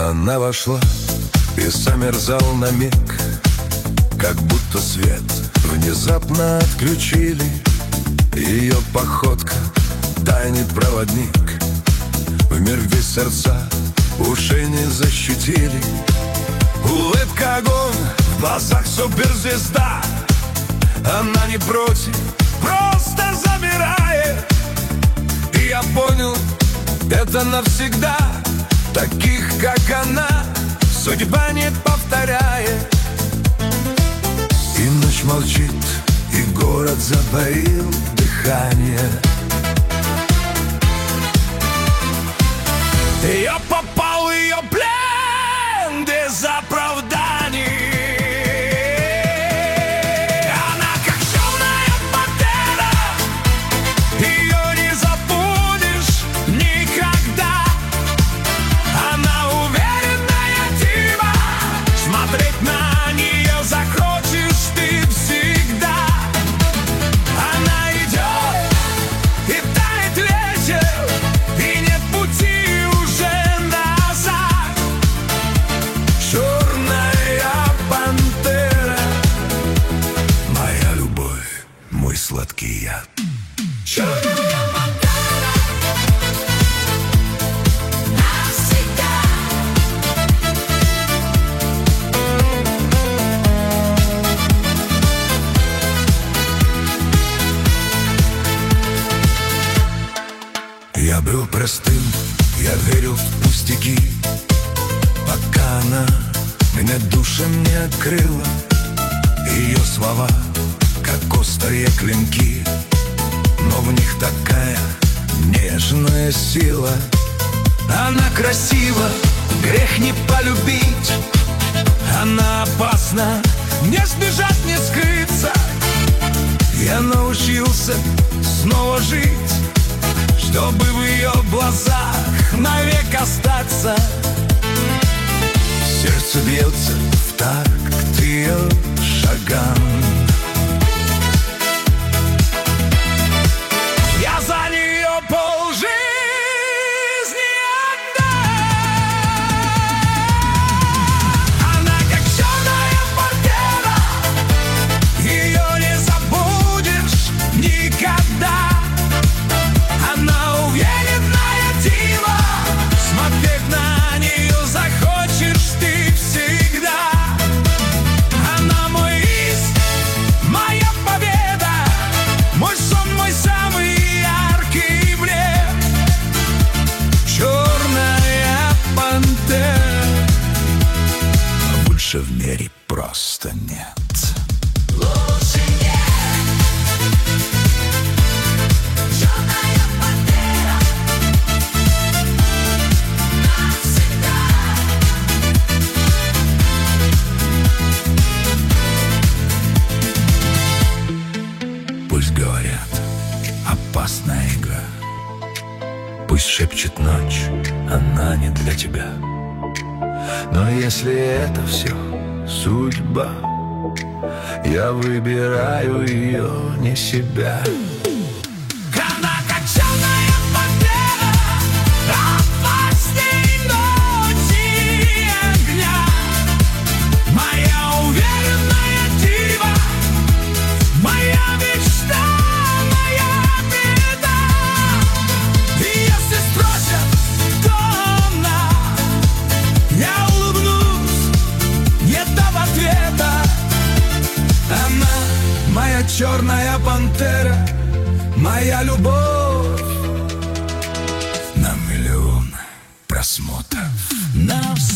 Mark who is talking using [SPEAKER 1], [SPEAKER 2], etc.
[SPEAKER 1] Она вошла и замерзал на миг, как будто свет внезапно отключили. Ее походка тайный проводник в мир, где сердца уши не защитили. Улыбка огонь, в глазах суперзвезда. Она не против, просто замирает. И я понял, это навсегда. Таких, как она, судьба не повторяет. И ночь молчит, и город затаил дыхание. Я попал в ее плен без оправданий. Она как черная пантера, ее не забудешь никогда. Она уверенная дива, смотреть на нее захочешь ты всегда. Она идет, и тает ветер, и нет пути уже назад. Черная пантера, моя любовь, мой сладкий яд. Черная пантера навсегда. Я был простым, я верил в пустяки, пока она меня душем не открыла. Ее слова, как острые клинки, но в них такая нежная сила. Она красива, грех не полюбить. Она опасна, не сбежать, не скрыться. Я научился снова жить, чтобы в ее глазах навек остаться. Сердце бьется в такт ее шагам. Я за нее полжизни отдам. Она как черная пантера, ее не забудешь никогда. Она уверенная дива, смотреть на нее захочешь ты всегда. Она мой риск, моя победа, мой сон, мой самый яркий блеск. Черная пантера, больше в мире просто нет. Лучше нет. Черная пантера навсегда. Пусть говорят, опасная игра. Пусть шепчет ночь, она не для тебя. Но если это все судьба, я выбираю ее, не себя. Она как черная пантера, опасней ночи и огня. Моя уверенная дива, моя мечта, моя беда. И если спросят, кто она, я улыбнусь, не дав ответа. Она моя черная пантера, моя любовь на миллион просмотров. Навсегда.